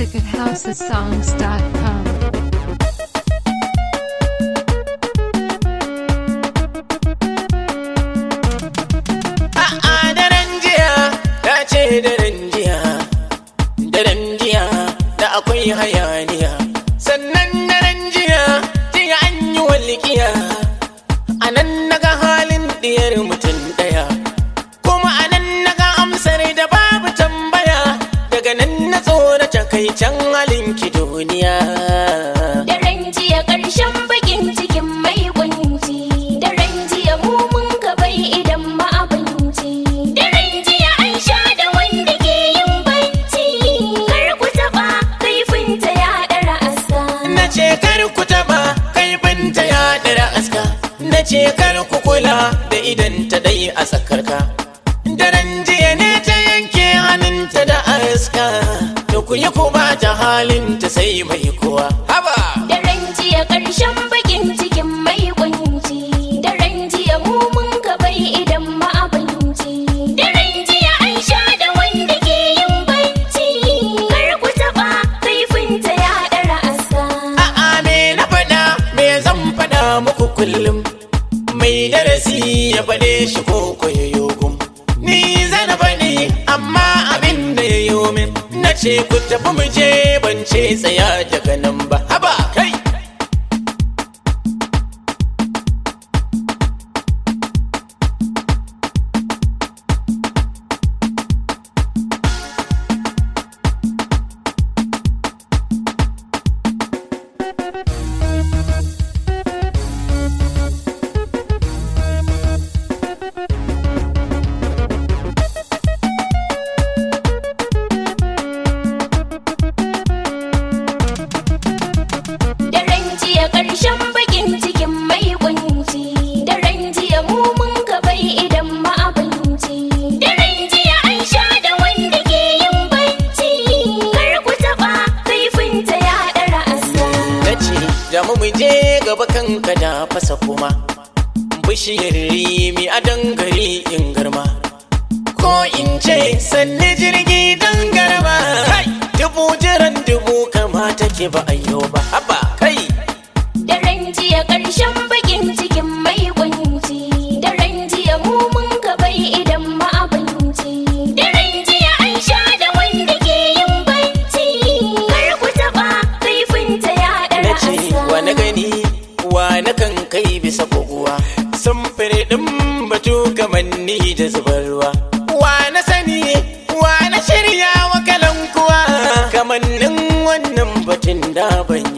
music at housesongs.com. Daren jiya da akwai hayaniya, sannan daren jiya jiya an yi walƙiya. A nan naga halin ɗiyar mutum ɗaya, kuma a nan naga amsar da babu tambaya. Daga nan na tsorata kai can halin ki duniya. Daren jiya ƙarshen bakin cikin mai kunci, daren jiya mu mun ka bai idan ma abinci. Daren jiya an sha da wanda ke yin bacci, kar ku taɓa kaifinta ya ɗara aska. Na ce kar ku taɓa kaifinta ya ɗara aska. Na ce kar ku kula da idan ta dai a tsakarka. Daren jiya ne ta yanke hannunta da aska, da ku yi ku ba ta halinta sai mai kowa. Haba! Daren jiya ƙarshen bakin cikin mai kunci, daren jiya mu mun ka bai idan ma abinci. Daren jiya an sha da wanda ke yin bacci, kar ku taɓa kaifinta ya ɗara aska. A'a me na faɗa, me zan faɗa muku kullum? Mai darasi ya faɗe shi ko koyo gum. Ni zan faɗi amma abin da ya yi min. Na ce ku tafi mu je, ban ce tsaya daga nan ba. Haba kai! Daren jiya ƙarshen bakin cikin mai kunci, daren jiya mu mun ka bai idan ma abinci. Daren jiya an sha da wanda ke yin bacci, kar ku taɓa kaifinta ya ɗara aska. Na ce jamu mu je gaba kanka da fasa kuma. Bishiyar rimi a dangare in garma, ko in ce sanni jirgi dan garma. Dubu jiran dubu kamata ke ba ayyo ba. Haba kai! Daren jiya ƙarshen bakin cikin mai kunci, daren jiya mu mun ka bai idan ma abinci. Daren jiya an sha da wanda ke yin bacci, kar ku taɓa kaifinta ya ɗara Na ce aska. wa na gani wa na kan kai bisa koguwa, samfere ɗin batu kamanni da zubar ruwa. Wa na sani wa na shirya wa kalan kuwa, kamannin wannan batun da ban